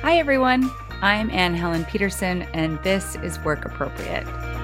Hi, everyone. I'm Anne Helen Peterson, and this is Work Appropriate.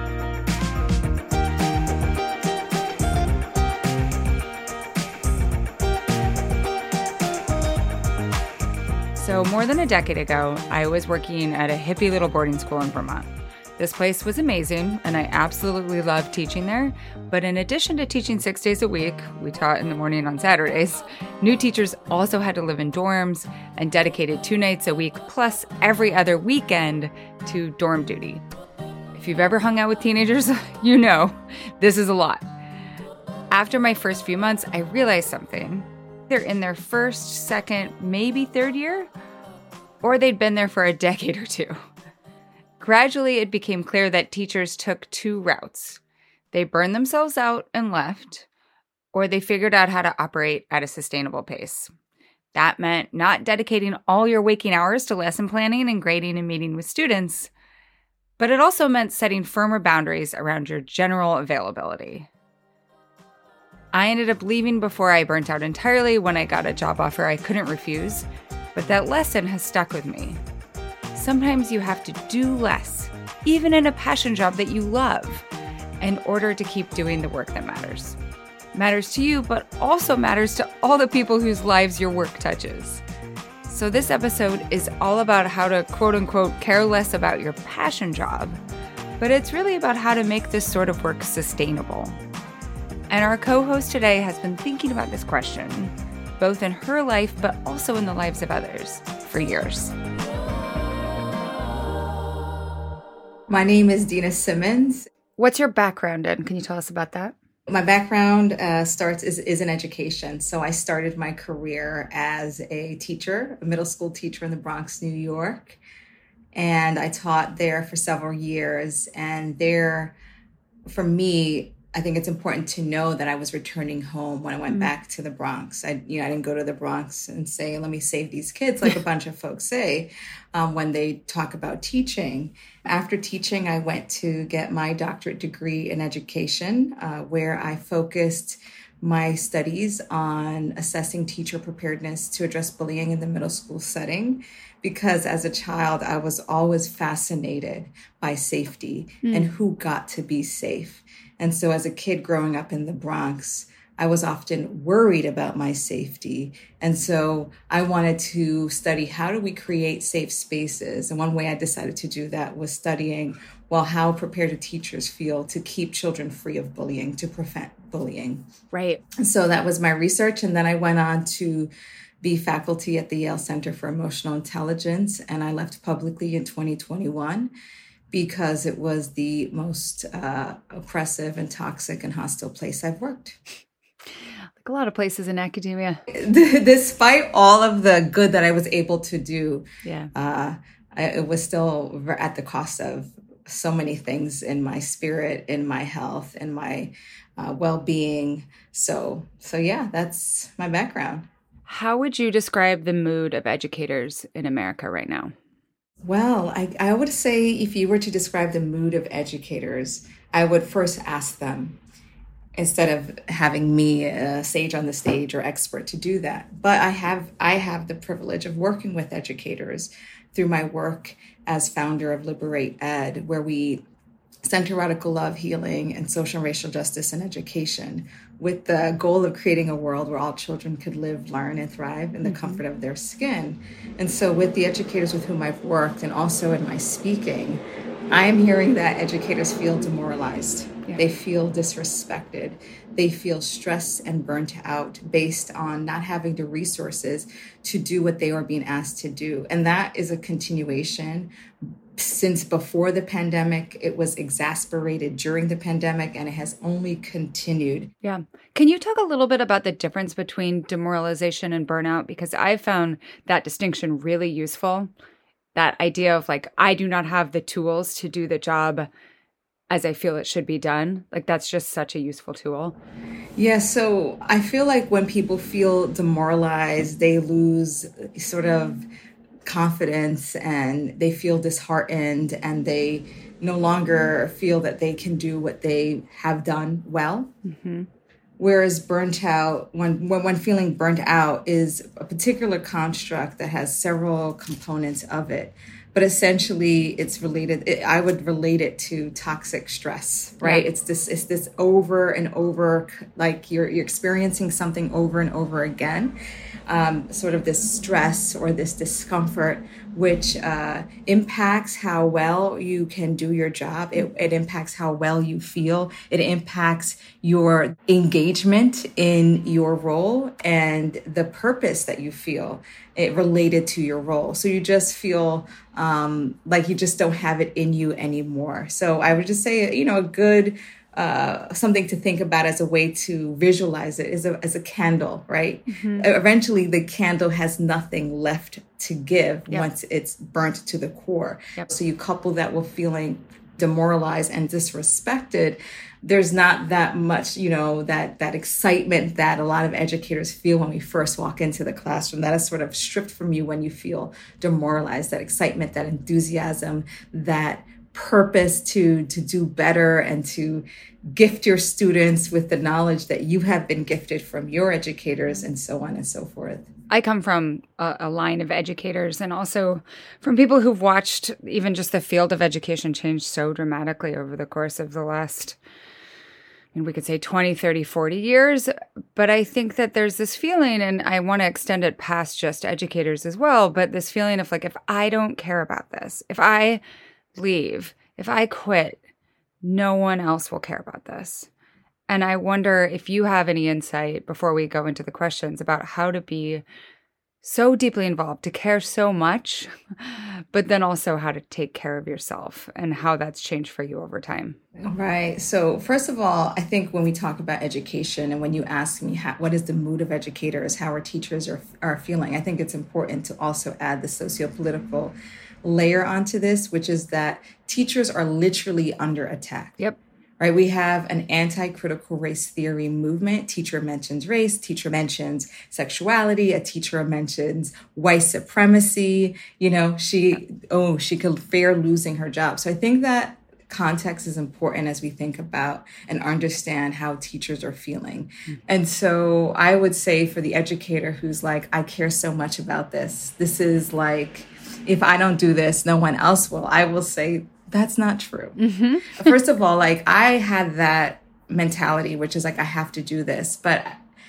So more than a decade ago, I was working at a hippie little boarding school in Vermont. This place was amazing, and I absolutely loved teaching there. But in addition to teaching 6 days a week, we taught in the morning on Saturdays, new teachers also had to live in dorms and dedicated 2 nights a week plus every other weekend to dorm duty. If you've ever hung out with teenagers, you know this is a lot. After my first few months, I realized something. They're in their first, second, maybe third year, or they'd been there for a decade or two. Gradually, it became clear that teachers took 2 routes. They burned themselves out and left, or they figured out how to operate at a sustainable pace. That meant not dedicating all your waking hours to lesson planning and grading and meeting with students, but it also meant setting firmer boundaries around your general availability. I ended up leaving before I burnt out entirely when I got a job offer I couldn't refuse, but that lesson has stuck with me. Sometimes you have to do less, even in a passion job that you love, in order to keep doing the work that matters. Matters to you, but also matters to all the people whose lives your work touches. So this episode is all about how to quote-unquote care less about your passion job, but it's really about how to make this sort of work sustainable. And our co-host today has been thinking about this question, both in her life, but also in the lives of others, for years. My name is Dina Simmons. What's your background in? Can you tell us about that? My background is in education. So I started my career as a teacher, a middle school teacher in the Bronx, New York. And I taught there for several years. And there, for me, I think it's important to know that I was returning home when I went back to the Bronx. I didn't go to the Bronx and say, let me save these kids, like a bunch of folks say when they talk about teaching. After teaching, I went to get my doctorate degree in education, where I focused my studies on assessing teacher preparedness to address bullying in the middle school setting. Because as a child, I was always fascinated by safety and who got to be safe. And so as a kid growing up in the Bronx, I was often worried about my safety. And so I wanted to study how do we create safe spaces. And one way I decided to do that was studying, how prepared do teachers feel to keep children free of bullying, to prevent bullying. Right. And so that was my research. And then I went on to be faculty at the Yale Center for Emotional Intelligence. And I left publicly in 2021. Because it was the most oppressive and toxic and hostile place I've worked. Like a lot of places in academia. Despite all of the good that I was able to do, it was still at the cost of so many things in my spirit, in my health, in my well-being. So yeah, that's my background. How would you describe the mood of educators in America right now? Well, I would say if you were to describe the mood of educators, I would first ask them instead of having me, a sage on the stage or expert, to do that. But I have the privilege of working with educators through my work as founder of Liberate Ed, where we center radical love, healing, and social and racial justice in education, with the goal of creating a world where all children could live, learn, and thrive in the comfort of their skin. And so with the educators with whom I've worked, and also in my speaking, I am hearing that educators feel demoralized. Yeah. They feel disrespected. They feel stressed and burnt out based on not having the resources to do what they are being asked to do. And that is a continuation since before the pandemic. It was exacerbated during the pandemic, and it has only continued. Yeah. Can you talk a little bit about the difference between demoralization and burnout? Because I found that distinction really useful. That idea of I do not have the tools to do the job as I feel it should be done. That's just such a useful tool. Yeah, so I feel like when people feel demoralized, they lose sort of confidence and they feel disheartened and they no longer feel that they can do what they have done well. Mm-hmm. Whereas burnt out, when feeling burnt out, is a particular construct that has several components of it. But essentially, it's related. I would relate it to toxic stress, right? Yeah. It's this over and over, like you're experiencing something over and over again. Sort of this stress or this discomfort, which impacts how well you can do your job. It impacts how well you feel. It impacts your engagement in your role and the purpose that you feel it related to your role. So you just feel like you just don't have it in you anymore. So I would just say, a good something to think about as a way to visualize it is as a candle, right? Mm-hmm. Eventually, the candle has nothing left to give once it's burnt to the core. Yep. So you couple that with feeling demoralized and disrespected. There's not that much, that excitement that a lot of educators feel when we first walk into the classroom. That is sort of stripped from you when you feel demoralized. That excitement, that enthusiasm, that purpose to do better and to gift your students with the knowledge that you have been gifted from your educators, and so on and so forth. I come from a line of educators and also from people who've watched even just the field of education change so dramatically over the course of the last, we could say 20, 30, 40 years. But I think that there's this feeling, and I want to extend it past just educators as well, but this feeling of like, if I don't care about this, if I leave, if I quit, no one else will care about this. And I wonder if you have any insight before we go into the questions about how to be so deeply involved, to care so much, but then also how to take care of yourself and how that's changed for you over time. Right. So first of all, I think when we talk about education and when you ask me what is the mood of educators, how our teachers are feeling, I think it's important to also add the socio-political layer onto this, which is that teachers are literally under attack. Yep. Right. We have an anti-critical race theory movement. Teacher mentions race. Teacher mentions sexuality. A teacher mentions white supremacy. She could fear losing her job. So I think that context is important as we think about and understand how teachers are feeling. Mm-hmm. And so I would say for the educator who's like, I care so much about this. This is like, if I don't do this, no one else will. I will say that's not true. Mm-hmm. First of all, like I had that mentality, which is like, I have to do this, but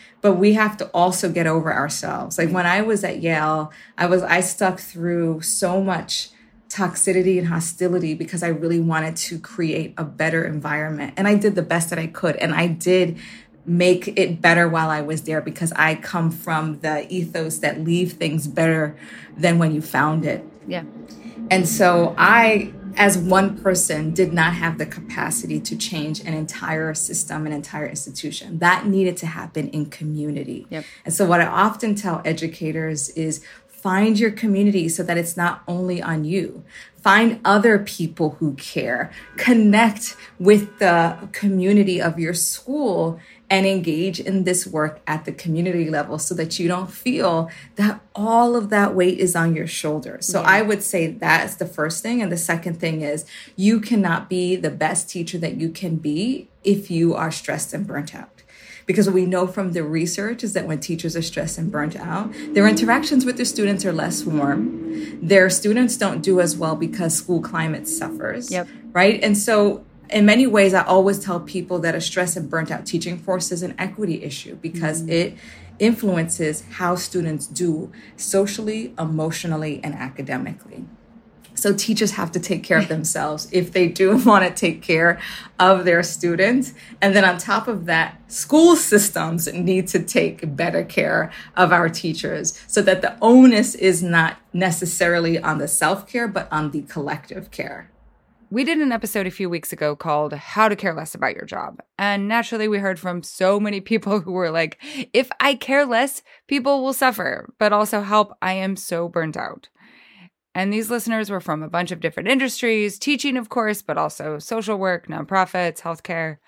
we have to also get over ourselves. Like when I was at Yale, I stuck through so much toxicity and hostility because I really wanted to create a better environment. And I did the best that I could. And I did make it better while I was there because I come from the ethos that leave things better than when you found it. Yeah. And so I, as one person, did not have the capacity to change an entire system, an entire institution. That needed to happen in community. Yep. And so what I often tell educators is find your community so that it's not only on you. Find other people who care. Connect with the community of your school and engage in this work at the community level so that you don't feel that all of that weight is on your shoulders. So I would say that's the first thing. And the second thing is you cannot be the best teacher that you can be if you are stressed and burnt out. Because what we know from the research is that when teachers are stressed and burnt out, their interactions with their students are less warm. Their students don't do as well because school climate suffers, right? And so in many ways, I always tell people that a stressed and burnt out teaching force is an equity issue because it influences how students do socially, emotionally, and academically. So teachers have to take care of themselves if they do want to take care of their students. And then on top of that, school systems need to take better care of our teachers so that the onus is not necessarily on the self-care, but on the collective care. We did an episode a few weeks ago called How to Care Less About Your Job. And naturally, we heard from so many people who were like, if I care less, people will suffer, but also help. I am so burnt out. And these listeners were from a bunch of different industries, teaching, of course, but also social work, nonprofits, healthcare.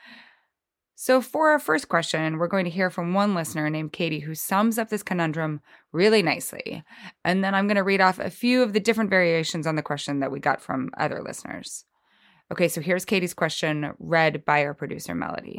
So for our first question, we're going to hear from one listener named Katie who sums up this conundrum really nicely. And then I'm going to read off a few of the different variations on the question that we got from other listeners. Okay, so here's Katie's question read by our producer, Melody.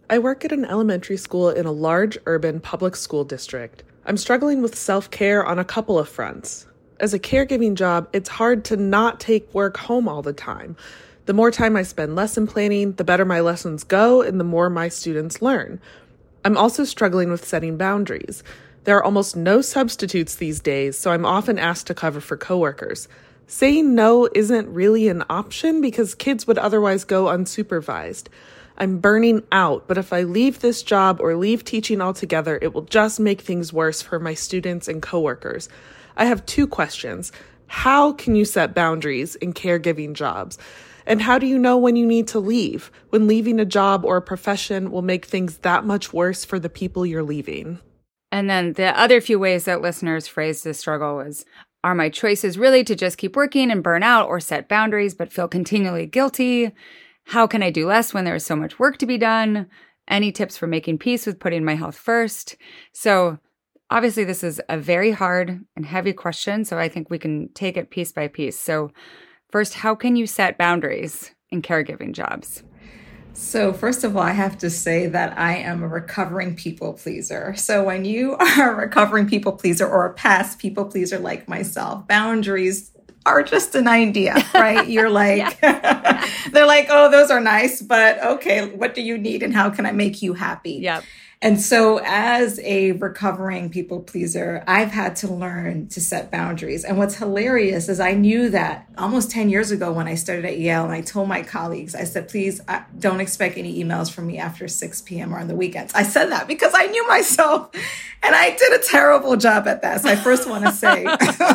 I work at an elementary school in a large urban public school district. I'm struggling with self-care on a couple of fronts. As a caregiving job, it's hard to not take work home all the time. The more time I spend lesson planning, the better my lessons go and the more my students learn. I'm also struggling with setting boundaries. There are almost no substitutes these days, so I'm often asked to cover for coworkers. Saying no isn't really an option because kids would otherwise go unsupervised. I'm burning out, but if I leave this job or leave teaching altogether, it will just make things worse for my students and coworkers. I have 2 questions. How can you set boundaries in caregiving jobs? And how do you know when you need to leave? When leaving a job or a profession will make things that much worse for the people you're leaving. And then the other few ways that listeners phrased this struggle was, are my choices really to just keep working and burn out or set boundaries but feel continually guilty? How can I do less when there's so much work to be done? Any tips for making peace with putting my health first? So obviously this is a very hard and heavy question, so I think we can take it piece by piece. So first, how can you set boundaries in caregiving jobs? So first of all, I have to say that I am a recovering people pleaser. So when you are a recovering people pleaser or a past people pleaser like myself, boundaries are just an idea, right? You're like, they're like, oh, those are nice, but okay, what do you need and how can I make you happy? Yep. And so as a recovering people pleaser, I've had to learn to set boundaries. And what's hilarious is I knew that almost 10 years ago when I started at Yale, and I told my colleagues, I said, please don't expect any emails from me after 6 p.m. or on the weekends. I said that because I knew myself and I did a terrible job at that. So I first want to say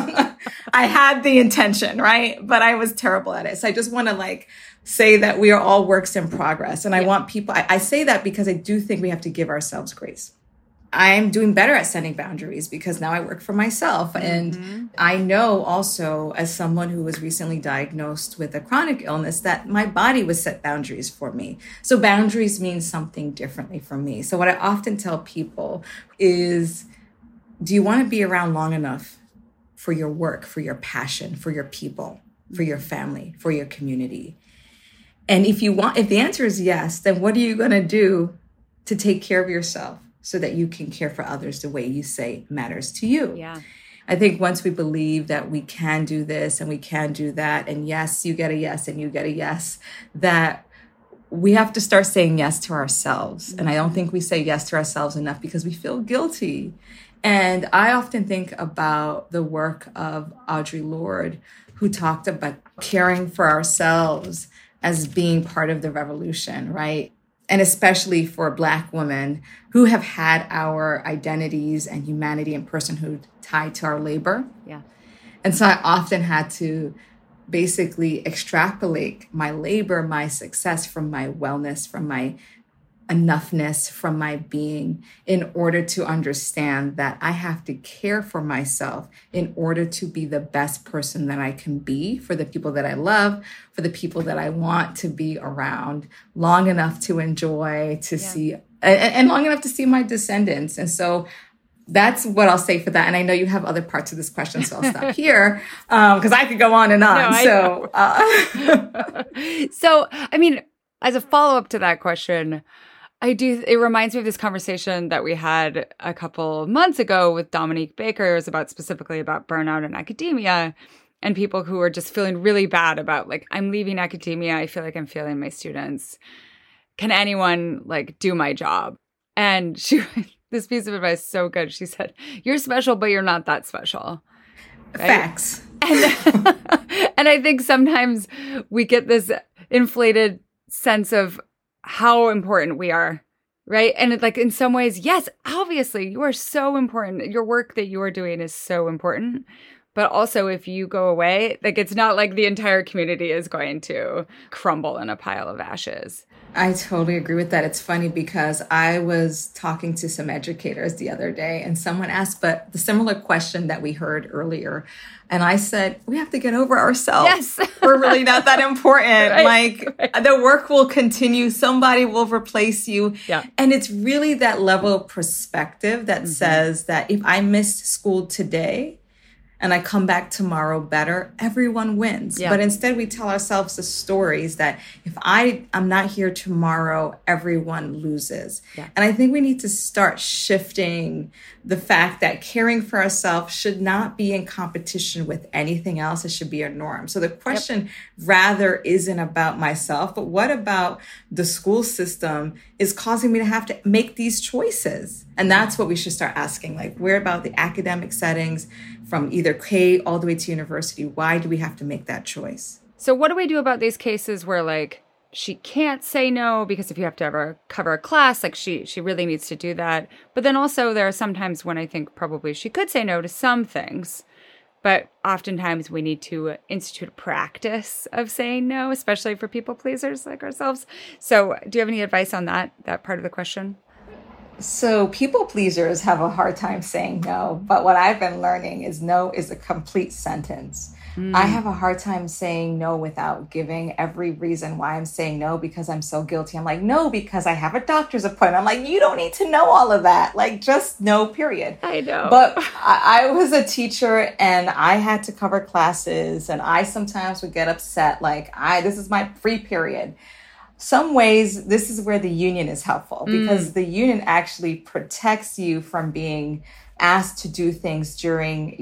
I had the intention, right? But I was terrible at it. So I just want to say that we are all works in progress. And I want people, I say that because I do think we have to give ourselves grace. I'm doing better at setting boundaries because now I work for myself. And I know also as someone who was recently diagnosed with a chronic illness that my body would set boundaries for me. So boundaries mean something differently for me. So what I often tell people is, do you want to be around long enough for your work, for your passion, for your people, for your family, for your community? And if the answer is yes, then what are you going to do to take care of yourself so that you can care for others the way you say matters to you? Yeah. I think once we believe that we can do this and we can do that, and yes, you get a yes and you get a yes, that we have to start saying yes to ourselves. And I don't think we say yes to ourselves enough because we feel guilty. And I often think about the work of Audre Lorde, who talked about caring for ourselves as being part of the revolution, right? And especially for Black women who have had our identities and humanity and personhood tied to our labor. Yeah. And so I often had to basically extrapolate my labor, my success from my wellness, from my enoughness, from my being, in order to understand that I have to care for myself in order to be the best person that I can be for the people that I love, for the people that I want to be around long enough to enjoy, to see, and long enough to see my descendants. And so that's what I'll say for that. And I know you have other parts of this question, so I'll stop here because I could go on and on. No, So, I mean, as a follow-up to that question, it reminds me of this conversation that we had a couple months ago with Dominique Baker. It was specifically about burnout in academia and people who are just feeling really bad about I'm leaving academia. I feel like I'm failing my students. Can anyone do my job? And this piece of advice is so good. She said, you're special, but you're not that special. Right? Facts. And I think sometimes we get this inflated sense of how important we are, right? And in some ways, yes, obviously you are so important. Your work that you are doing is so important. But also if you go away, it's not like the entire community is going to crumble in a pile of ashes. I totally agree with that. It's funny because I was talking to some educators the other day and someone asked, but the similar question that we heard earlier. And I said, we have to get over ourselves. Yes. We're really not that important. Right. The work will continue. Somebody will replace you. Yeah. And it's really that level of perspective that says that if I missed school today, and I come back tomorrow better, everyone wins. Yeah. But instead we tell ourselves the stories that if I'm not here tomorrow, everyone loses. Yeah. And I think we need to start shifting the fact that caring for ourselves should not be in competition with anything else. It should be a norm. So the question rather isn't about myself, but what about the school system is causing me to have to make these choices? And that's what we should start asking. Like, where about the academic settings from either K all the way to university? Why do we have to make that choice? So what do we do about these cases where, like, she can't say no because if you have to ever cover a class, like she really needs to do that. But then also there are some times when I think probably she could say no to some things. But oftentimes we need to institute a practice of saying no, especially for people pleasers like ourselves. So do you have any advice on that part of the question? So people pleasers have a hard time saying no, but what I've been learning is no is a complete sentence. I have a hard time saying no without giving every reason why I'm saying no because I'm so guilty. I'm like, no, because I have a doctor's appointment. I'm like, you don't need to know all of that. Like, just no, period. I know. But I was a teacher and I had to cover classes and I sometimes would get upset. Like, this is my free period. Some ways, this is where the union is helpful because the union actually protects you from being asked to do things during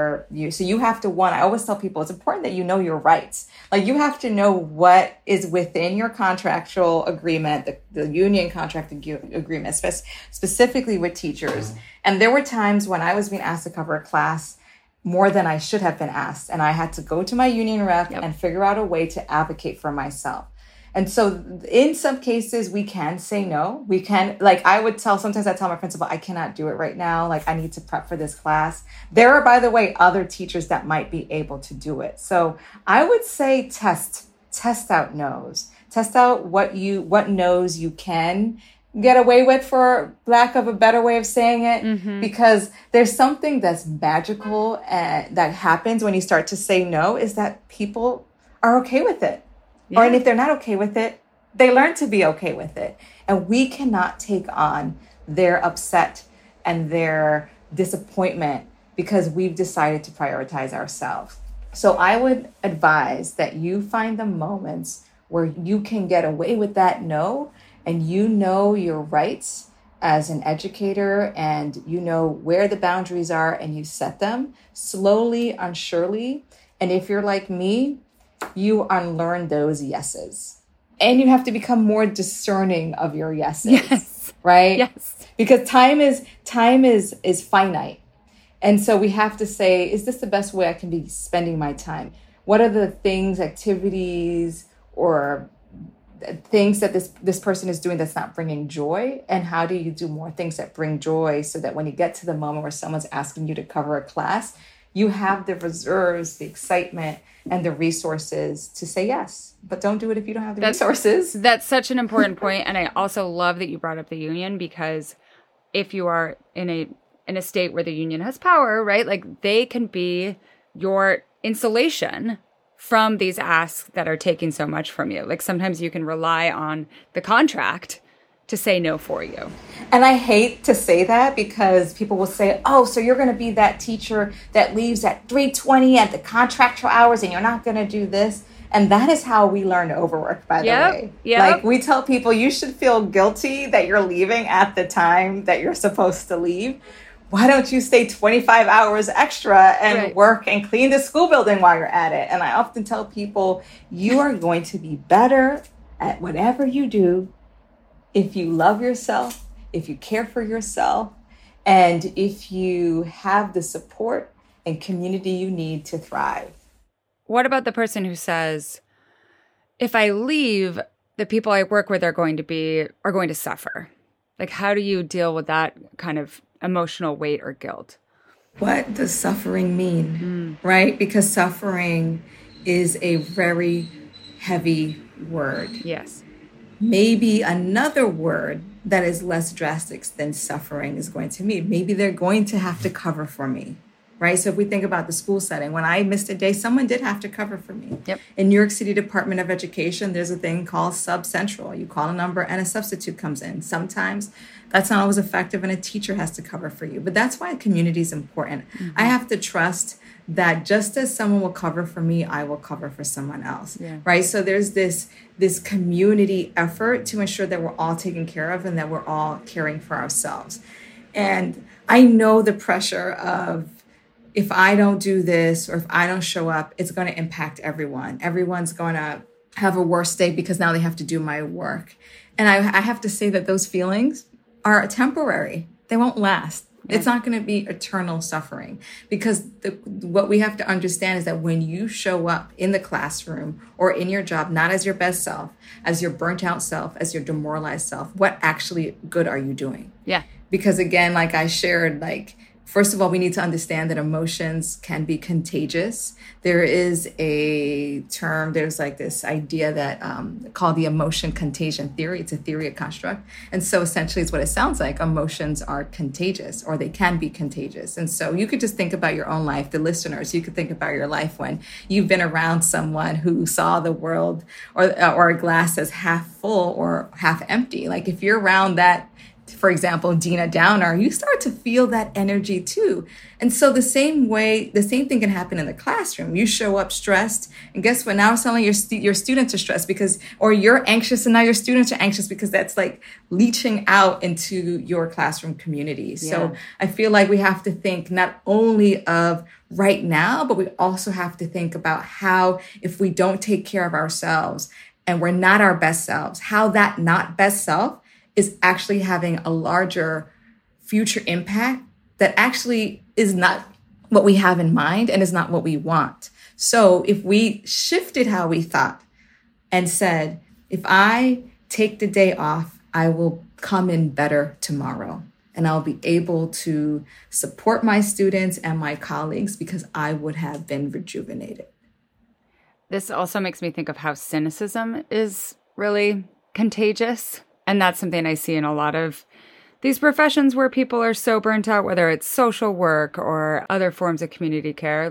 so you have to, I always tell people it's important that you know your rights. Like you have to know what is within your contractual agreement, the union contract agreement, specifically with teachers. And there were times when I was being asked to cover a class more than I should have been asked. And I had to go to my union rep and figure out a way to advocate for myself. And so in some cases, we can say no. We can, like sometimes I tell my principal, I cannot do it right now. Like I need to prep for this class. There are, by the way, other teachers that might be able to do it. So I would say test out no's. Test out what no's you can get away with, for lack of a better way of saying it, because there's something that's magical that happens when you start to say no, is that people are okay with it. Yeah. Or and if they're not okay with it, they learn to be okay with it. And we cannot take on their upset and their disappointment because we've decided to prioritize ourselves. So I would advise that you find the moments where you can get away with that no, and you know your rights as an educator and you know where the boundaries are and you set them slowly and surely. And if you're like me, you unlearn those yeses. And you have to become more discerning of your yeses. Yes. Right? Yes. Because time is finite. And so we have to say, is this the best way I can be spending my time? What are the things, activities, or things that this person is doing that's not bringing joy? And how do you do more things that bring joy so that when you get to the moment where someone's asking you to cover a class, you have the reserves, the excitement, and the resources to say yes. But don't do it if you don't have the resources. That's such an important point. And I also love that you brought up the union, because if you are in a state where the union has power, right? Like they can be your insulation from these asks that are taking so much from you. Like sometimes you can rely on the contract to say no for you. And I hate to say that because people will say, oh, so you're going to be that teacher that leaves at 3:20 at the contractual hours and you're not going to do this. And that is how we learn to overwork, by the way. Yep. Like we tell people you should feel guilty that you're leaving at the time that you're supposed to leave. Why don't you stay 25 hours extra and work and clean the school building while you're at it? And I often tell people, you are going to be better at whatever you do if you love yourself, if you care for yourself, and if you have the support and community you need to thrive. What about the person who says, if I leave, the people I work with are going to suffer? Like, how do you deal with that kind of emotional weight or guilt? What does suffering mean, right? Because suffering is a very heavy word. Yes. Maybe another word that is less drastic than suffering is going to mean, maybe they're going to have to cover for me. right? So if we think about the school setting, when I missed a day, someone did have to cover for me. Yep. In New York City Department of Education, there's a thing called Sub Central. You call a number and a substitute comes in. Sometimes that's not always effective and a teacher has to cover for you. But that's why community is important. I have to trust that just as someone will cover for me, I will cover for someone else, right? So there's this community effort to ensure that we're all taken care of and that we're all caring for ourselves. And I know the pressure of, if I don't do this or if I don't show up, it's going to impact everyone. Everyone's going to have a worse day because now they have to do my work. And I have to say that those feelings are temporary. They won't last. It's not going to be eternal suffering, because what we have to understand is that when you show up in the classroom or in your job, not as your best self, as your burnt out self, as your demoralized self, what actually good are you doing? Yeah. Because again, like I shared, first of all, we need to understand that emotions can be contagious. There is a term, there's this idea that called the emotion contagion theory. It's a theory, a construct. And so essentially it's what it sounds like. Emotions are contagious, or they can be contagious. And so you could just think about your own life, the listeners, you could think about your life when you've been around someone who saw the world or a glass as half full or half empty. If you're around that, for example, Dina Downer, you start to feel that energy too. And so the same thing can happen in the classroom. You show up stressed, and guess what? Now suddenly your students are stressed or you're anxious, and now your students are anxious, because that's leaching out into your classroom community. Yeah. So I feel like we have to think not only of right now, but we also have to think about how, if we don't take care of ourselves and we're not our best selves, how that not best self is actually having a larger future impact that actually is not what we have in mind and is not what we want. So if we shifted how we thought and said, if I take the day off, I will come in better tomorrow, and I'll be able to support my students and my colleagues because I would have been rejuvenated. This also makes me think of how cynicism is really contagious. And that's something I see in a lot of these professions where people are so burnt out, whether it's social work or other forms of community care.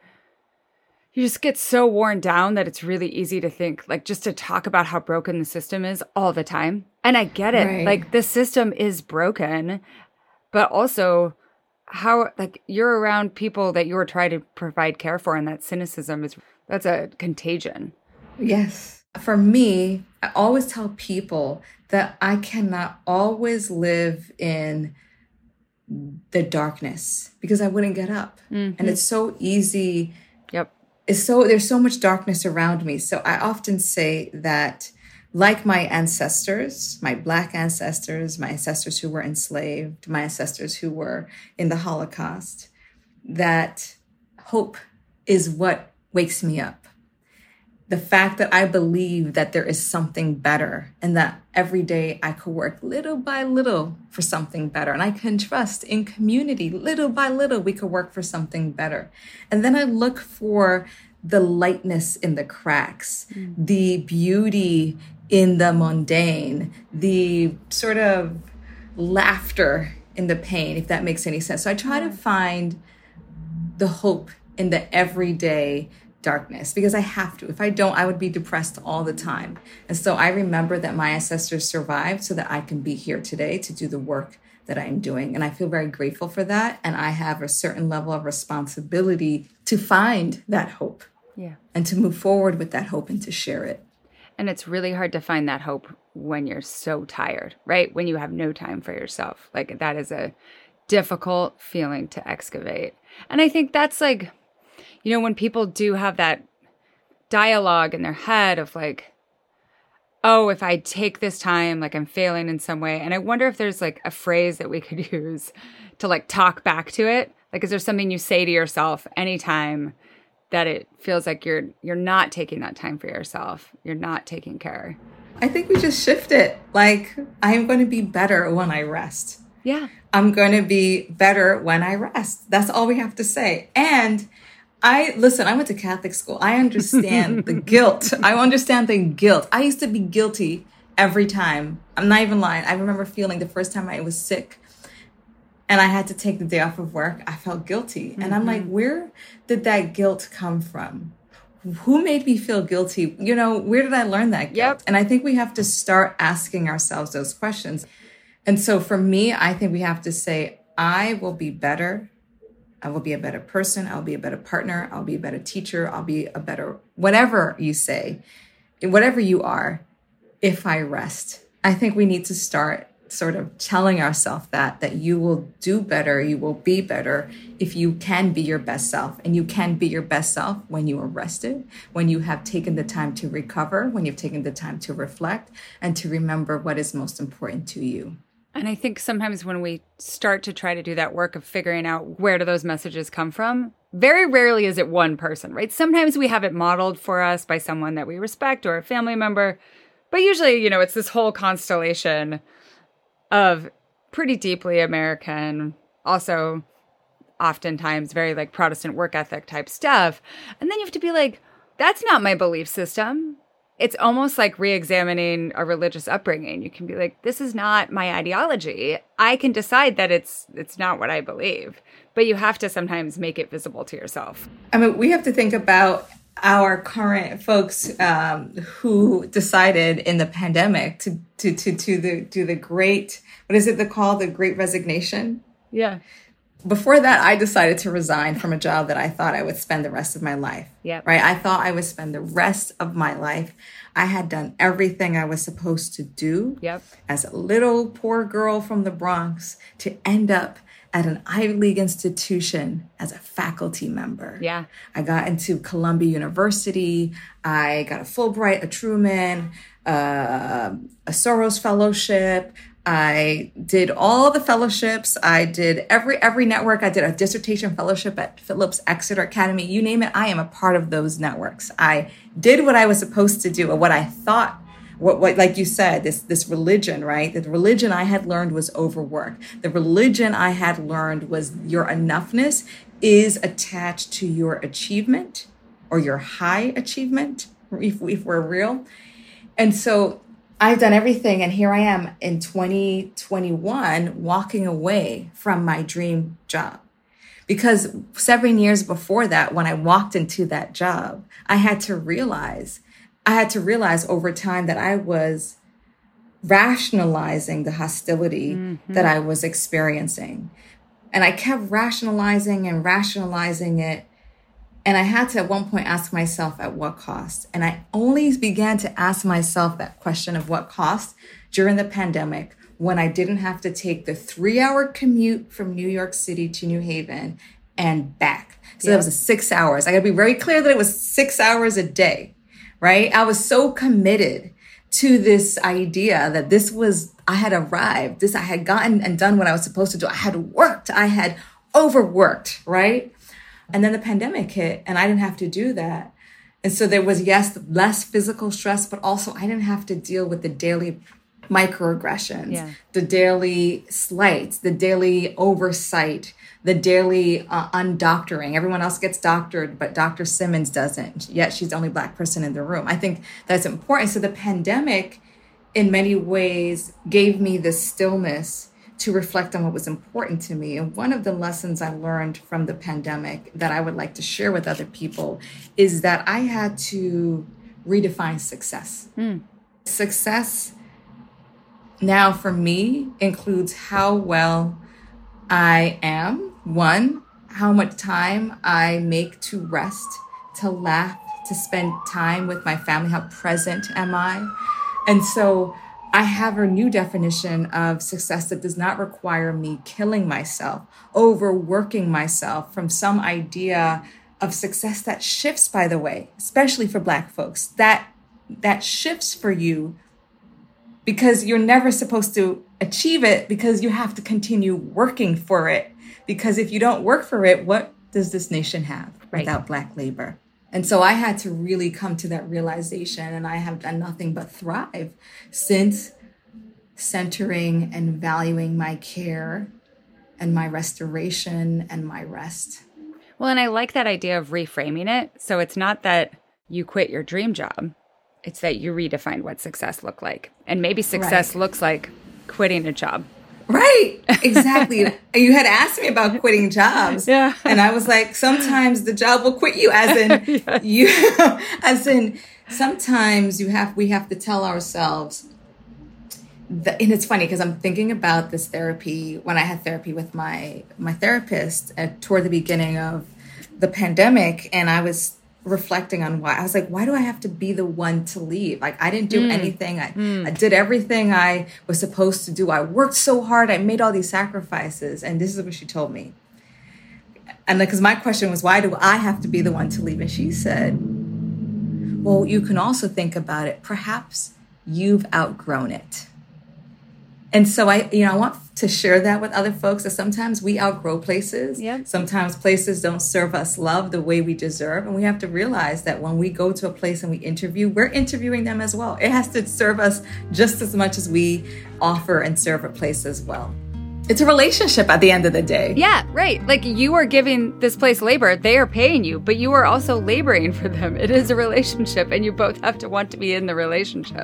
You just get so worn down that it's really easy to think, just to talk about how broken the system is all the time. And I get it. Right. The system is broken, but also how, you're around people that you're trying to provide care for, and that cynicism that's a contagion. Yes. For me, I always tell people that I cannot always live in the darkness, because I wouldn't get up. Mm-hmm. And it's so easy. Yep. There's so much darkness around me. So I often say that, like my ancestors, my Black ancestors, my ancestors who were enslaved, my ancestors who were in the Holocaust, that hope is what wakes me up. The fact that I believe that there is something better, and that every day I could work little by little for something better. And I can trust in community, little by little, we could work for something better. And then I look for the lightness in the cracks, the beauty in the mundane, the sort of laughter in the pain, if that makes any sense. So I try to find the hope in the everyday darkness, because I have to. If I don't, I would be depressed all the time. And so I remember that my ancestors survived so that I can be here today to do the work that I'm doing. And I feel very grateful for that. And I have a certain level of responsibility to find that hope. Yeah. And to move forward with that hope and to share it. And it's really hard to find that hope when you're so tired, right? When you have no time for yourself. That is a difficult feeling to excavate. And I think that's when people do have that dialogue in their head of oh, if I take this time, I'm failing in some way. And I wonder if there's a phrase that we could use to talk back to it. Is there something you say to yourself anytime that it feels like you're not taking that time for yourself? You're not taking care. I think we just shift it. I'm going to be better when I rest. Yeah. I'm going to be better when I rest. That's all we have to say. And I went to Catholic school. I understand the guilt. I understand the guilt. I used to be guilty every time. I'm not even lying. I remember feeling the first time I was sick and I had to take the day off of work, I felt guilty. And I'm like, where did that guilt come from? Who made me feel guilty? You know, where did I learn that guilt? Yep. And I think we have to start asking ourselves those questions. And so for me, I think we have to say, I will be better. I will be a better person. I'll be a better partner. I'll be a better teacher. I'll be a better, whatever you say, whatever you are, if I rest. I think we need to start sort of telling ourselves that you will do better, you will be better if you can be your best self. And you can be your best self when you are rested, when you have taken the time to recover, when you've taken the time to reflect and to remember what is most important to you. And I think sometimes when we start to try to do that work of figuring out where do those messages come from, very rarely is it one person, right? Sometimes we have it modeled for us by someone that we respect or a family member. But usually, you know, it's this whole constellation of pretty deeply American, also oftentimes very like Protestant work ethic type stuff. And then you have to be like, that's not my belief system. It's almost like re-examining a religious upbringing. You can be like, this is not my ideology. I can decide that it's not what I believe. But you have to sometimes make it visible to yourself. I mean, we have to think about our current folks who decided in the pandemic to do the great, what is it called? The Great Resignation? Yeah. Before that, I decided to resign from a job that I thought I would spend the rest of my life. Yep. Right? I thought I would spend the rest of my life. I had done everything I was supposed to do. Yep. As a little poor girl from the Bronx to end up at an Ivy League institution as a faculty member. Yeah. I got into Columbia University. I got a Fulbright, a Truman, a Soros Fellowship. I did all the fellowships. I did every network. I did a dissertation fellowship at Phillips Exeter Academy. You name it, I am a part of those networks. I did what I was supposed to do, or what I thought. What like you said, this religion, right? The religion I had learned was overwork. The religion I had learned was your enoughness is attached to your achievement or your high achievement, if we're real. And so I've done everything. And here I am in 2021 walking away from my dream job. Because 7 years before that, when I walked into that job, I had to realize over time that I was rationalizing the hostility that I was experiencing. And I kept rationalizing it. And I had to at one point ask myself, at what cost? And I only began to ask myself that question of what cost during the pandemic, when I didn't have to take the 3-hour commute from New York City to New Haven and back. So that was 6 hours. I gotta be very clear that it was 6 hours a day. Right? I was so committed to this idea that I had arrived. I had gotten and done what I was supposed to do. I had worked. I had overworked, right? And then the pandemic hit and I didn't have to do that. And so there was, yes, less physical stress, but also I didn't have to deal with the daily microaggressions, the daily slights, the daily oversight, the daily undoctoring. Everyone else gets doctored, but Dr. Simmons doesn't, yet she's the only Black person in the room. I think that's important. So the pandemic, in many ways, gave me the stillness to reflect on what was important to me. And one of the lessons I learned from the pandemic that I would like to share with other people is that I had to redefine success. Success now for me includes how well I am. One, how much time I make to rest, to laugh, to spend time with my family. How present am I? And so I have a new definition of success that does not require me killing myself, overworking myself from some idea of success that shifts, by the way, especially for Black folks, that shifts for you because you're never supposed to achieve it because you have to continue working for it. Because if you don't work for it, what does this nation have without Black labor? And so I had to really come to that realization, and I have done nothing but thrive since centering and valuing my care and my restoration and my rest. Well, and I like that idea of reframing it. So it's not that you quit your dream job. It's that you redefine what success looked like. And maybe success looks like quitting a job Right, exactly. You had asked me about quitting jobs. Yeah. And I was like, sometimes the job will quit you, as in Yes. you, as in sometimes we have to tell ourselves that, and it's funny because I'm thinking about this therapy when I had therapy with my therapist toward the beginning of the pandemic, and I was reflecting on why. I was like, why do I have to be the one to leave? Like, I didn't do anything. I did everything I was supposed to do. I worked so hard. I made all these sacrifices. And this is what she told me. And because my question was, why do I have to be the one to leave? And she said, well, you can also think about it. Perhaps you've outgrown it. And so I want to share that with other folks, that sometimes we outgrow places. Yep. Sometimes places don't serve us love the way we deserve. And we have to realize that when we go to a place and we interview, we're interviewing them as well. It has to serve us just as much as we offer and serve a place as well. It's a relationship at the end of the day. Yeah, right. Like, you are giving this place labor. They are paying you, but you are also laboring for them. It is a relationship, and you both have to want to be in the relationship.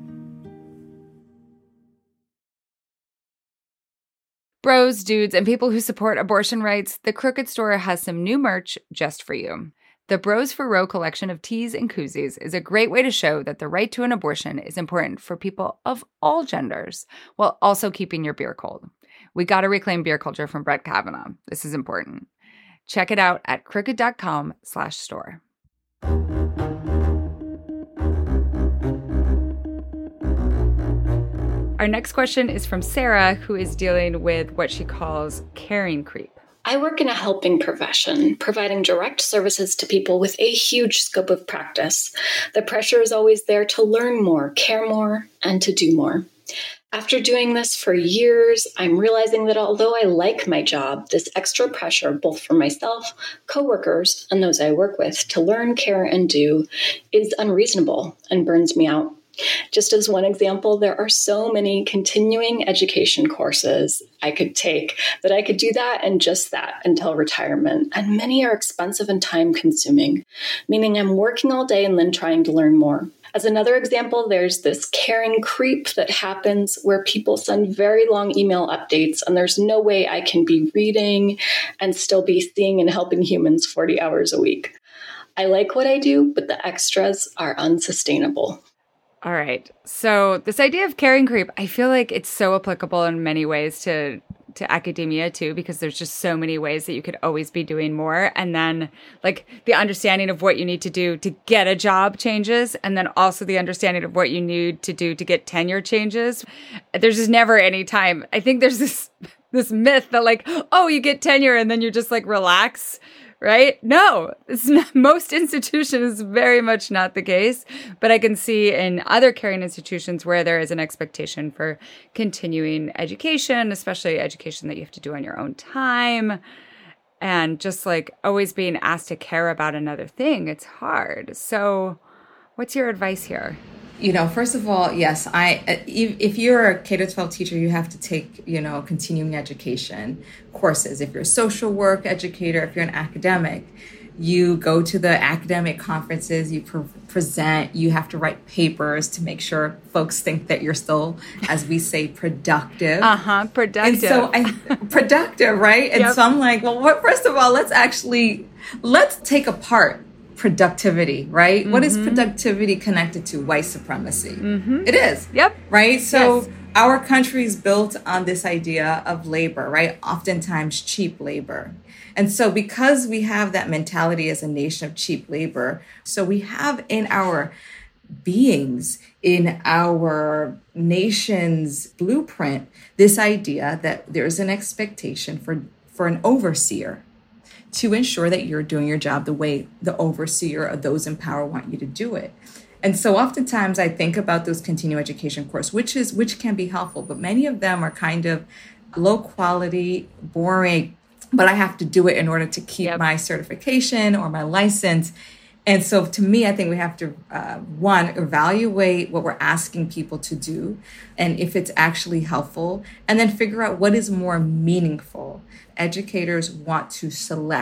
Bros, dudes, and people who support abortion rights, the Crooked Store has some new merch just for you. The Bros for Row collection of tees and koozies is a great way to show that the right to an abortion is important for people of all genders, while also keeping your beer cold. We gotta reclaim beer culture from Brett Kavanaugh. This is important. Check it out at crooked.com/store. Our next question is from Sarah, who is dealing with what she calls caring creep. I work in a helping profession, providing direct services to people with a huge scope of practice. The pressure is always there to learn more, care more, and to do more. After doing this for years, I'm realizing that although I like my job, this extra pressure, both for myself, coworkers, and those I work with, to learn, care, and do, is unreasonable and burns me out. Just as one example, there are so many continuing education courses I could take that I could do that and just that until retirement. And many are expensive and time consuming, meaning I'm working all day and then trying to learn more. As another example, there's this caring creep that happens where people send very long email updates, and there's no way I can be reading and still be seeing and helping humans 40 hours a week. I like what I do, but the extras are unsustainable. All right. So this idea of caring creep, I feel like it's so applicable in many ways to academia too, because there's just so many ways that you could always be doing more. And then like the understanding of what you need to do to get a job changes. And then also the understanding of what you need to do to get tenure changes. There's just never any time. I think there's this myth that like, oh, you get tenure and then you just like relax. Right? No, it's not, most institutions very much not the case, but I can see in other caring institutions where there is an expectation for continuing education, especially education that you have to do on your own time, and just like always being asked to care about another thing. It's hard. So what's your advice here? First of all, yes, if you're a K-12 teacher, you have to take, continuing education courses. If you're a social work educator, if you're an academic, you go to the academic conferences, you present, you have to write papers to make sure folks think that you're still, as we say, productive. Productive. And so productive, right? And Yep. So I'm like, well, first of all, let's take apart productivity, right? Mm-hmm. What is productivity connected to? White supremacy. Mm-hmm. It is. Yep. Right? So yes. Our country is built on this idea of labor, right? Oftentimes cheap labor. And so because we have that mentality as a nation of cheap labor, so we have in our beings, in our nation's blueprint, this idea that there's an expectation for an overseer to ensure that you're doing your job the way the overseer or those in power want you to do it. And so oftentimes I think about those continuing education courses, which can be helpful, but many of them are kind of low quality, boring, but I have to do it in order to keep my certification or my license. And so to me, I think we have to, one, evaluate what we're asking people to do and if it's actually helpful, and then figure out what is more meaningful. Educators want to select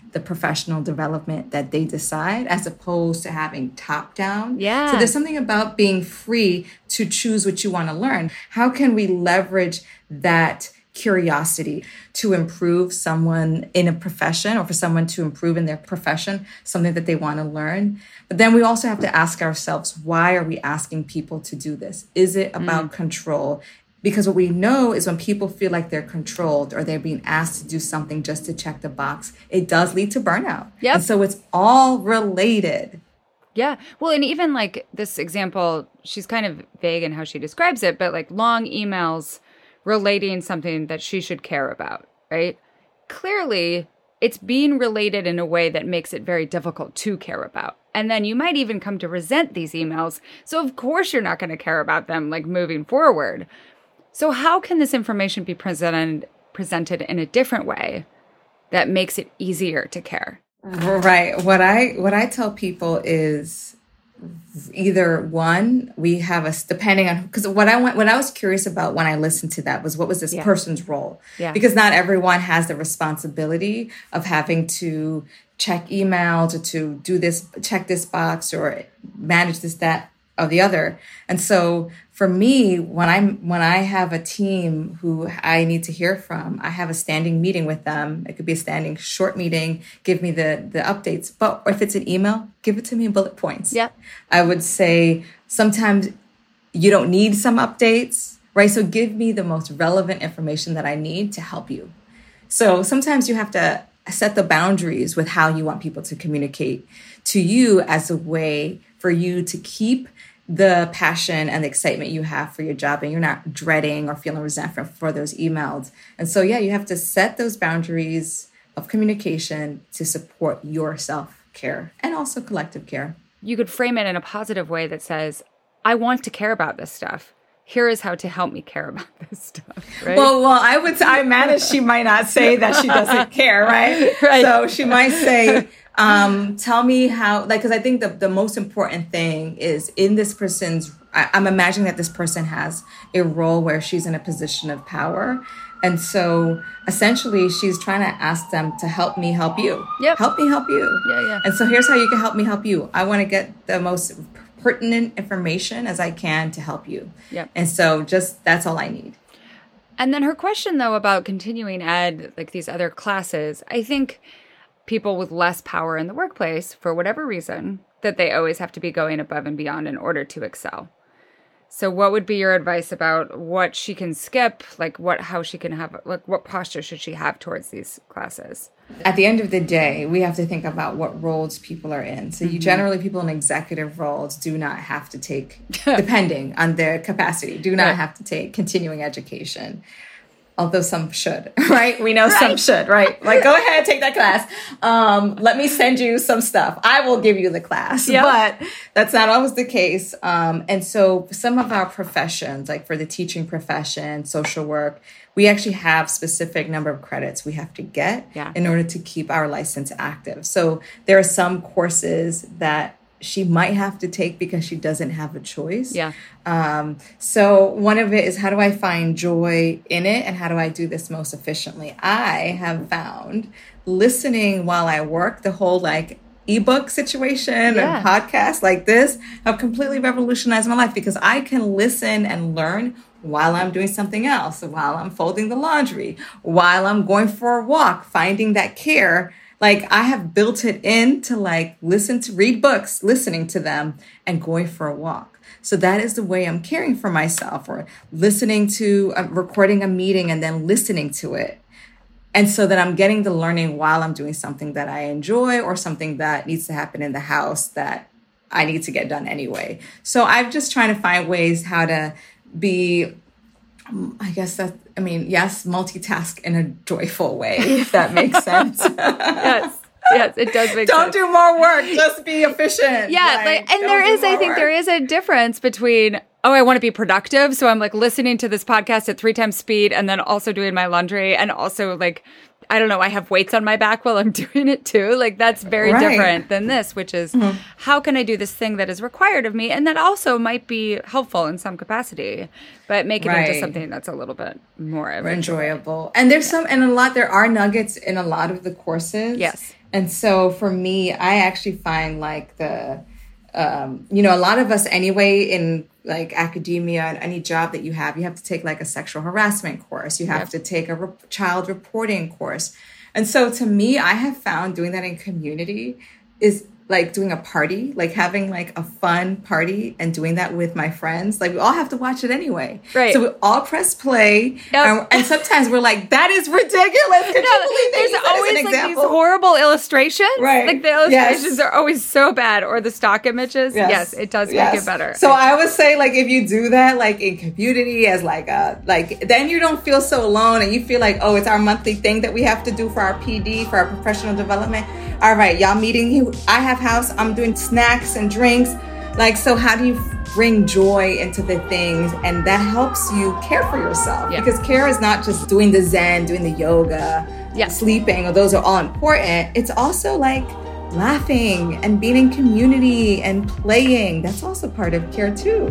the professional development that they decide, as opposed to having top down. Yeah. So there's something about being free to choose what you want to learn. How can we leverage that curiosity to improve someone in a profession, or for someone to improve in their profession, something that they want to learn? But then we also have to ask ourselves, why are we asking people to do this? Is it about control? Because what we know is when people feel like they're controlled or they're being asked to do something just to check the box, it does lead to burnout. Yep. And so it's all related. Yeah. Well, and even like this example, she's kind of vague in how she describes it, but like long emails relating something that she should care about, right? Clearly, it's being related in a way that makes it very difficult to care about. And then you might even come to resent these emails. So of course you're not going to care about them like moving forward. So how can this information be presented in a different way that makes it easier to care? Right. What I tell people is either one, we have depending on, because what I was curious about when I listened to that was, what was this person's role? Yeah. Because not everyone has the responsibility of having to check emails or to do this, check this box or manage this, that, or the other. And so for me, when I have a team who I need to hear from, I have a standing meeting with them. It could be a standing short meeting, give me the updates. But if it's an email, give it to me in bullet points. Yeah. I would say sometimes you don't need some updates, right? So give me the most relevant information that I need to help you. So sometimes you have to set the boundaries with how you want people to communicate to you as a way for you to keep the passion and the excitement you have for your job, and you're not dreading or feeling resentment for those emails. And so, yeah, you have to set those boundaries of communication to support your self-care and also collective care. You could frame it in a positive way that says, I want to care about this stuff. Here is how to help me care about this stuff, right? Well, I imagine she might not say that she doesn't care, right? Right. So she might say, tell me how, like, because I think the most important thing is in this person's, I'm imagining that this person has a role where she's in a position of power. And so essentially she's trying to ask them to help me help you. Yep. Help me help you. Yeah. And so here's how you can help me help you. I want to get the most pertinent information as I can to help you. Yep. And so that's all I need. And then her question, though, about continuing ed, like these other classes, I think people with less power in the workplace, for whatever reason, that they always have to be going above and beyond in order to excel. So what would be your advice about what she can skip, like how she can have, like what posture should she have towards these classes? At the end of the day, we have to think about what roles people are in. So generally people in executive roles do not have to take, depending on their capacity, do not have to take continuing education. Although some should, right? We know some should, right? Like, go ahead, take that class. Let me send you some stuff. I will give you the class. Yep. But that's not always the case. And so some of our professions, like for the teaching profession, social work, we actually have specific number of credits we have to get in order to keep our license active. So there are some courses that she might have to take because she doesn't have a choice. Yeah. So one of it is, how do I find joy in it? And how do I do this most efficiently? I have found listening while I work, the whole like ebook situation and podcasts like this have completely revolutionized my life, because I can listen and learn while I'm doing something else, while I'm folding the laundry, while I'm going for a walk, finding that care. Like, I have built it in to like read books, listening to them, and going for a walk. So that is the way I'm caring for myself, or listening to, recording a meeting and then listening to it. And so that I'm getting the learning while I'm doing something that I enjoy, or something that needs to happen in the house that I need to get done anyway. So I'm just trying to find ways how to be, yes, multitask in a joyful way, if that makes sense. Yes, it does make sense. Don't do more work, just be efficient. Yeah, I think there is a difference between, I want to be productive, so I'm like listening to this podcast at 3 times speed and then also doing my laundry, and also like, I don't know, I have weights on my back while I'm doing it too. Like, that's very different than this, which is how can I do this thing that is required of me, and that also might be helpful in some capacity, but make it into something that's a little bit more enjoyable. And there's there are nuggets in a lot of the courses. Yes. And so for me, I actually find like a lot of us anyway in like academia and any job that you have to take like a sexual harassment course. You have to take a child reporting course. And so to me, I have found doing that in community is like doing a party, like having like a fun party and doing that with my friends. Like we all have to watch it anyway. Right. So we all press play. Yep. And sometimes we're like, that is ridiculous. There's always like these horrible illustrations. Right. Like the illustrations are always so bad, or the stock images. Yes, it does make it better. So I would say like if you do that like in community as like then you don't feel so alone and you feel like, oh, it's our monthly thing that we have to do for our PD, for our professional development. All right, y'all meeting here. I have house. I'm doing snacks and drinks. Like, so how do you bring joy into the things? And that helps you care for yourself. Yeah. Because care is not just doing the Zen, doing the yoga, sleeping, or those are all important. It's also like laughing and being in community and playing. That's also part of care too.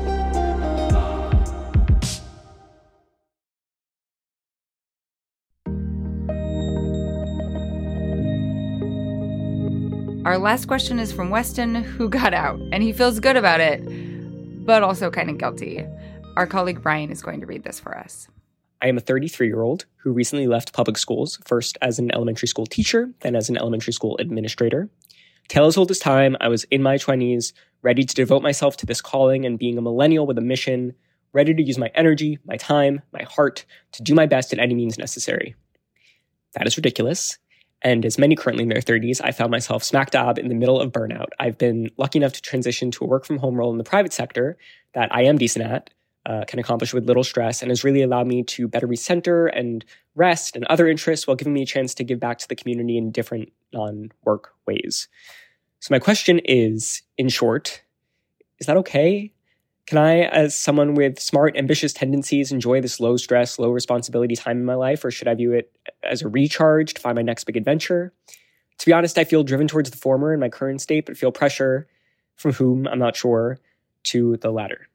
Our last question is from Weston, who got out, and he feels good about it, but also kind of guilty. Our colleague Brian is going to read this for us. I am a 33-year-old who recently left public schools, first as an elementary school teacher, then as an elementary school administrator. Tale as old as time, I was in my 20s, ready to devote myself to this calling and being a millennial with a mission, ready to use my energy, my time, my heart to do my best at any means necessary. That is ridiculous. And as many currently in their 30s, I found myself smack dab in the middle of burnout. I've been lucky enough to transition to a work-from-home role in the private sector that I am decent at, can accomplish with little stress, and has really allowed me to better recenter and rest and other interests while giving me a chance to give back to the community in different non-work ways. So my question is, in short, is that okay? Can I, as someone with smart, ambitious tendencies, enjoy this low-stress, low-responsibility time in my life, or should I view it as a recharge to find my next big adventure? To be honest, I feel driven towards the former in my current state, but feel pressure from whom, I'm not sure, to the latter.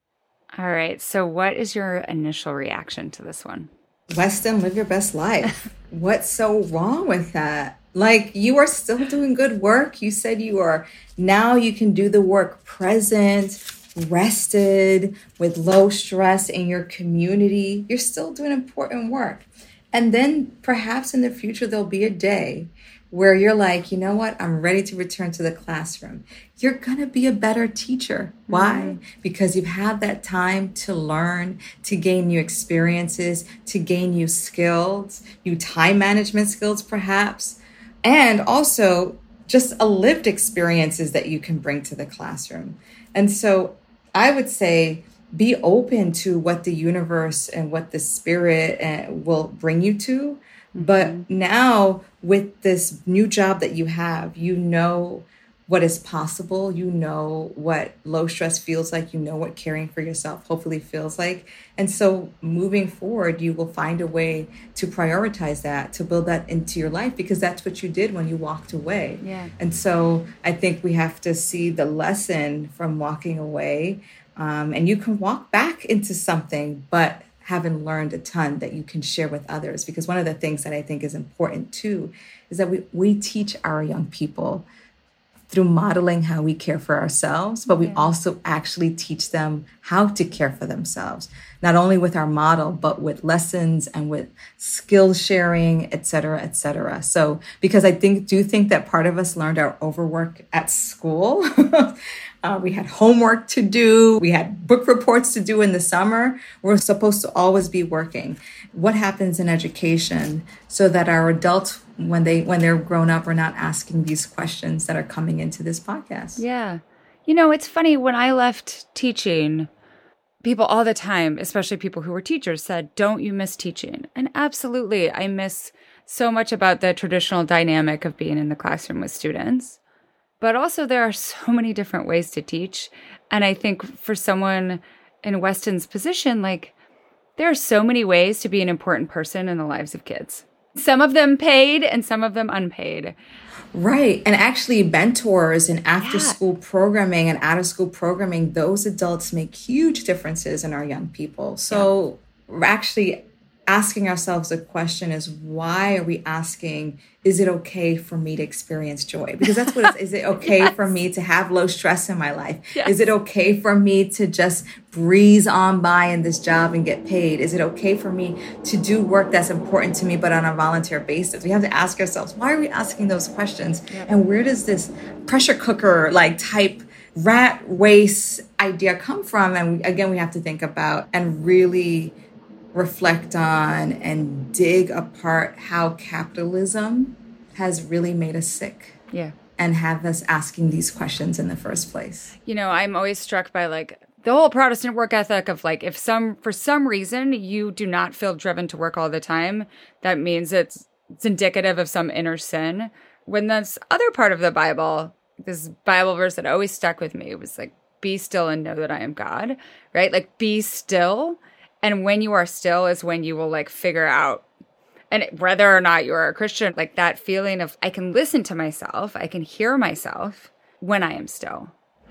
All right, so what is your initial reaction to this one? Weston, live your best life. What's so wrong with that? Like, you are still doing good work. You said now you can do the work present, rested, with low stress in your community. You're still doing important work. And then perhaps in the future, there'll be a day where you're like, you know what? I'm ready to return to the classroom. You're going to be a better teacher. Why? Because you've had that time to learn, to gain new experiences, to gain new skills, new time management skills, perhaps. And also just a lived experiences that you can bring to the classroom. And so I would say be open to what the universe and what the spirit will bring you to. But now with this new job that you have, you know what is possible. You know what low stress feels like. You know what caring for yourself hopefully feels like. And so moving forward, you will find a way to prioritize that, to build that into your life, because that's what you did when you walked away. Yeah. And so I think we have to see the lesson from walking away. And you can walk back into something, but having learned a ton that you can share with others. Because one of the things that I think is important too is that we teach our young people through modeling how we care for ourselves, but we also actually teach them how to care for themselves, not only with our model, but with lessons and with skill sharing, et cetera, et cetera. So, because I do think that part of us learned our overwork at school. We had homework to do. We had book reports to do in the summer. We're supposed to always be working. What happens in education so that our adults, when they're grown up, are not asking these questions that are coming into this podcast? Yeah. You know, it's funny, when I left teaching, people all the time, especially people who were teachers, said, don't you miss teaching? And absolutely, I miss so much about the traditional dynamic of being in the classroom with students. But also there are so many different ways to teach. And I think for someone in Weston's position, like, there are so many ways to be an important person in the lives of kids. Some of them paid and some of them unpaid. Right. And actually mentors and after-school programming and out-of-school programming, those adults make huge differences in our young people. So actually, asking ourselves a question is, why are we asking, is it okay for me to experience joy? Because that's what is it okay for me to have low stress in my life? Yes. Is it okay for me to just breeze on by in this job and get paid? Is it okay for me to do work that's important to me, but on a volunteer basis? We have to ask ourselves, why are we asking those questions? Yep. And where does this pressure cooker like type rat race idea come from? And again, we have to think about and really reflect on and dig apart how capitalism has really made us sick. Yeah. And have us asking these questions in the first place. You know, I'm always struck by like the whole Protestant work ethic of like, if for some reason you do not feel driven to work all the time, that means it's indicative of some inner sin. When this other part of the Bible, this Bible verse that always stuck with me, was like, be still and know that I am God, right? Like, be still. And when you are still is when you will like figure out, and whether or not you're a Christian, like that feeling of I can listen to myself, I can hear myself when I am still.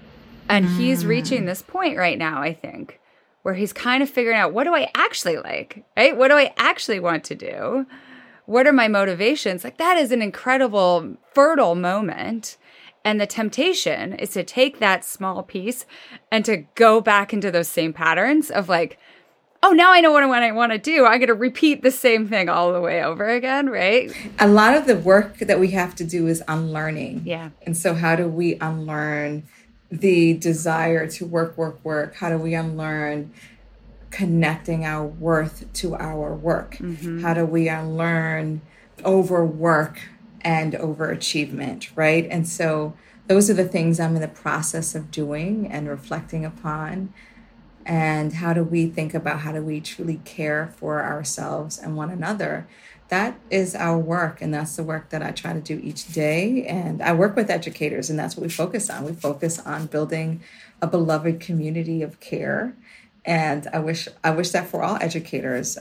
And he's reaching this point right now, I think, where he's kind of figuring out, what do I actually like, right? What do I actually want to do? What are my motivations? Like, that is an incredible, fertile moment. And the temptation is to take that small piece and to go back into those same patterns of like, oh, now I know what I want to do. I'm going to repeat the same thing all the way over again, right? A lot of the work that we have to do is unlearning. Yeah. And so how do we unlearn the desire to work? How do we unlearn connecting our worth to our work? Mm-hmm. How do we unlearn overwork and overachievement, right? And so those are the things I'm in the process of doing and reflecting upon. And how do we think about how do we truly care for ourselves and one another? That is our work, and that's the work that I try to do each day. And I work with educators, and that's what we focus on. We focus on building a beloved community of care. And I wish that for all educators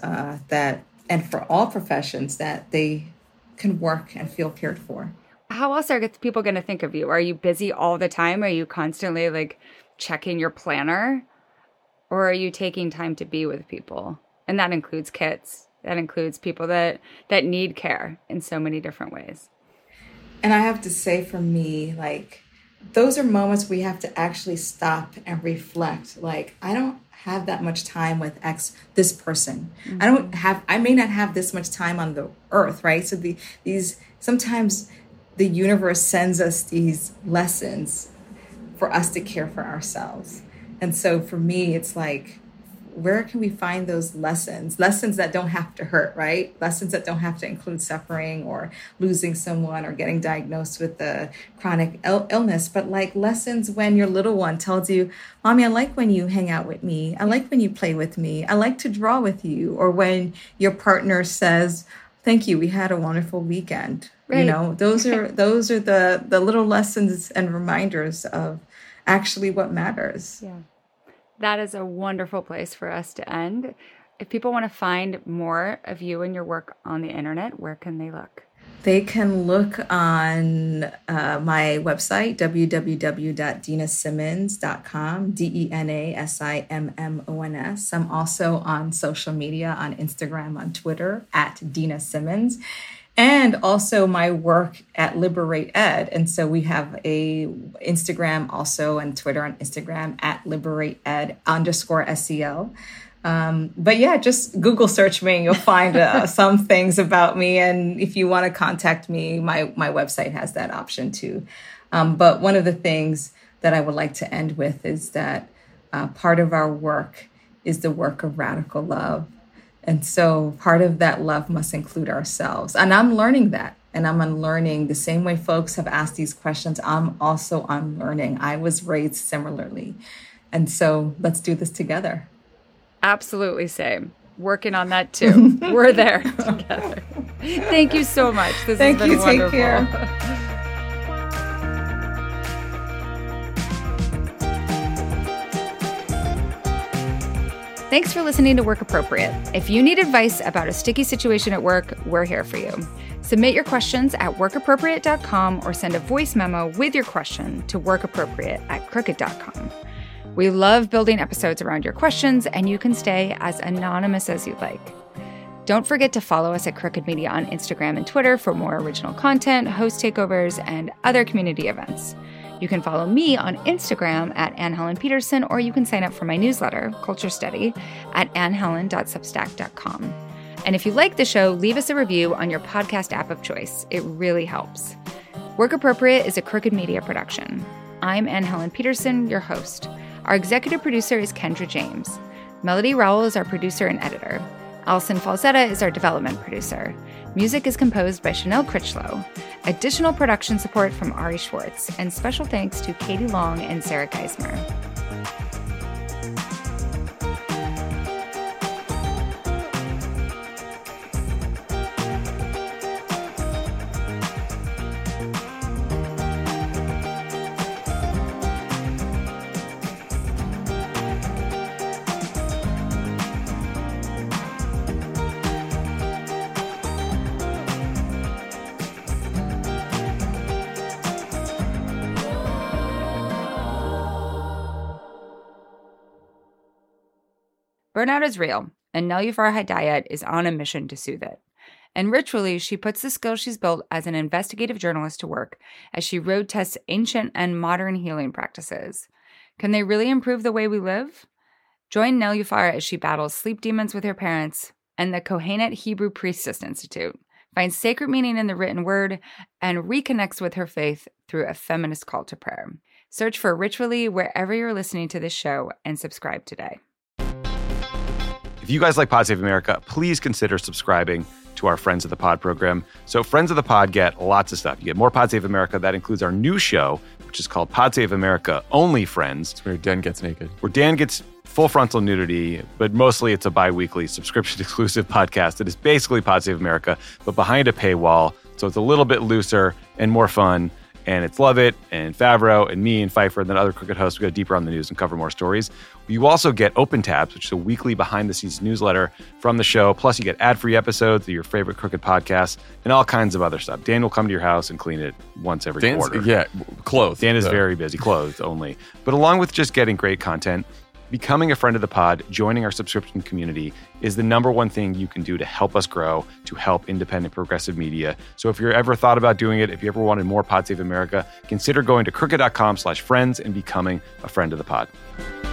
and for all professions that they can work and feel cared for. How else are people going to think of you? Are you busy all the time? Are you constantly like checking your planner? Or are you taking time to be with people? And that includes kids. That includes people that need care in so many different ways. And I have to say, for me, like, those are moments we have to actually stop and reflect. Like, I don't have that much time with this person. Mm-hmm. I may not have this much time on the earth, right? So sometimes the universe sends us these lessons for us to care for ourselves. And so for me, it's like, where can we find those lessons that don't have to hurt, right? Lessons that don't have to include suffering or losing someone or getting diagnosed with a chronic illness, but like lessons when your little one tells you, Mommy, I like when you hang out with me. I like when you play with me. I like to draw with you. Or when your partner says, thank you, we had a wonderful weekend. Right. You know, those are the little lessons and reminders of actually what matters. Yeah. That is a wonderful place for us to end. If people want to find more of you and your work on the internet, where can they look? They can look on my website, www.dinasimmons.com, DenaSimmons. I'm also on social media, on Instagram, on Twitter, @DinaSimmons. And also my work at Liberate Ed. And so we have a Instagram also and Twitter on Instagram @LiberateEd_SEL. But yeah, just Google search me and you'll find some things about me. And if you want to contact me, my website has that option too. But one of the things that I would like to end with is that part of our work is the work of radical love. And so part of that love must include ourselves. And I'm learning that. And I'm unlearning the same way folks have asked these questions. I'm also unlearning. I was raised similarly. And so let's do this together. Absolutely same. Working on that too. We're there together. Thank you so much. This has been wonderful. Take care. Thanks for listening to Work Appropriate. If you need advice about a sticky situation at work, we're here for you. Submit your questions at workappropriate.com or send a voice memo with your question to workappropriate@crooked.com. We love building episodes around your questions, and you can stay as anonymous as you'd like. Don't forget to follow us at Crooked Media on Instagram and Twitter for more original content, host takeovers, and other community events. You can follow me on Instagram at Anne Helen Peterson, or you can sign up for my newsletter, Culture Study, at annhelen.substack.com. And if you like the show, leave us a review on your podcast app of choice. It really helps. Work Appropriate is a Crooked Media production. I'm Anne Helen Peterson, your host. Our executive producer is Kendra James. Melody Rowell is our producer and editor. Allison Falzetta is our development producer. Music is composed by Chanel Critchlow. Additional production support from Ari Schwartz. And special thanks to Katie Long and Sarah Geismer. Burnout is real, and Nelufar Hidayat is on a mission to soothe it. And ritually, she puts the skills she's built as an investigative journalist to work as she road tests ancient and modern healing practices. Can they really improve the way we live? Join Nelufar as she battles sleep demons with her parents and the Kohenet Hebrew Priestess Institute, finds sacred meaning in the written word, and reconnects with her faith through a feminist call to prayer. Search for Ritually wherever you're listening to this show and subscribe today. If you guys like Pod Save America, please consider subscribing to our Friends of the Pod program. So Friends of the Pod get lots of stuff. You get more Pod Save America. That includes our new show, which is called Pod Save America Only Friends. It's where Dan gets naked. Where Dan gets full frontal nudity, but mostly it's a bi-weekly subscription-exclusive podcast that is basically Pod Save America, but behind a paywall. So it's a little bit looser and more fun. And it's Lovett and Favreau and me and Pfeiffer and then other Crooked hosts. We go deeper on the news and cover more stories. You also get Open Tabs, which is a weekly behind-the-scenes newsletter from the show. Plus, you get ad-free episodes of your favorite Crooked podcasts and all kinds of other stuff. Dan will come to your house and clean it once every quarter. Yeah, clothes. Dan is very busy, clothes only. But along with just getting great content, becoming a friend of the pod, joining our subscription community is the number one thing you can do to help us grow, to help independent progressive media. So if you're ever thought about doing it, if you ever wanted more Pod Save America, consider going to crooked.com/friends and becoming a friend of the pod.